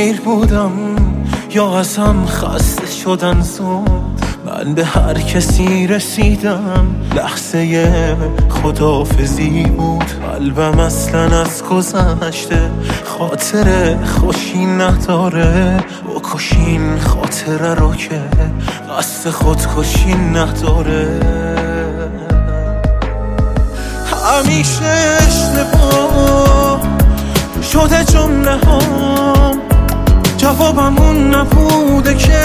دیر بودم یا اصلا خسته شدن زود. من به هر کسی رسیدم لحظه خداحافظی بود. قلبم اصلا از گذشته خاطر خوشی نداره. بکشین خاطره رو که قصد خودکشی نداره. همیشه اشتباه شده جمله هام، جوابم اون نبوده که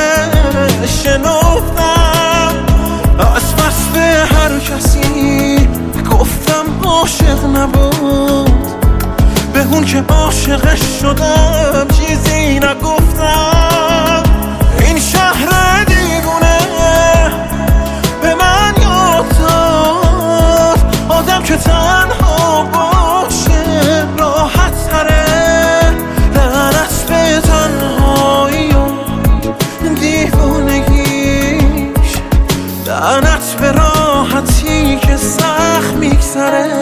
شنفتم. از پس به هر کسی گفتم عاشق نبود، به اون که عاشقش شدم چیزی نگفتم. این شهر دیوونه به من یاد داد آدم که تنها باشه راحت تره. لعنت به تنهایی و دیوونگیش، لعنت به راحتی که سخت میگذره.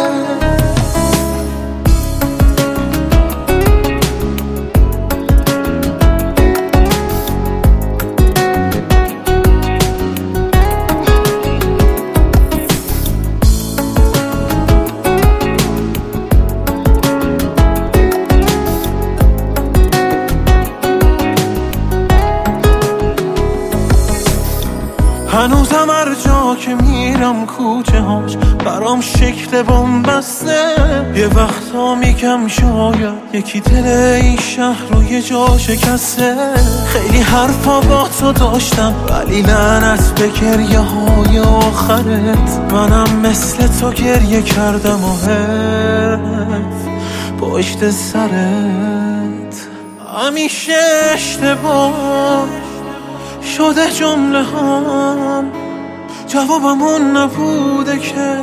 هنوزم هر جا که میرم کوچه هاش برام شکل بن‌بسته. یه وقتا میگم شاید یکی دل این شهر رو یه جا شکسته. خیلی حرفا با تو داشتم ولی لعنت به گریه های آخرت. منم مثل تو گریه کردم و حرف پشت سرت. همیشه اشتباه شده جمله هام، جوابم اون نبوده که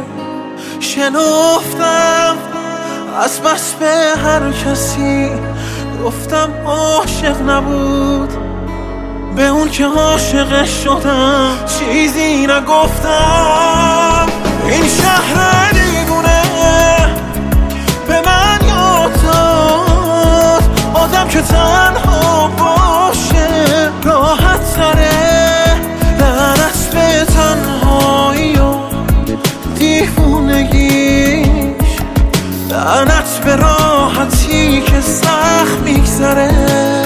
شنفتم. از بس به هر کسی گفتم عاشق نبود، به اون که عاشقش شدم چیزی نگفتم. این شهر دیوونه به من یاد داد آدم که تنها باشه راحت تره. لعنت به تنهایی و دیوونگیش، لعنت به راحتی که سخت میگذره.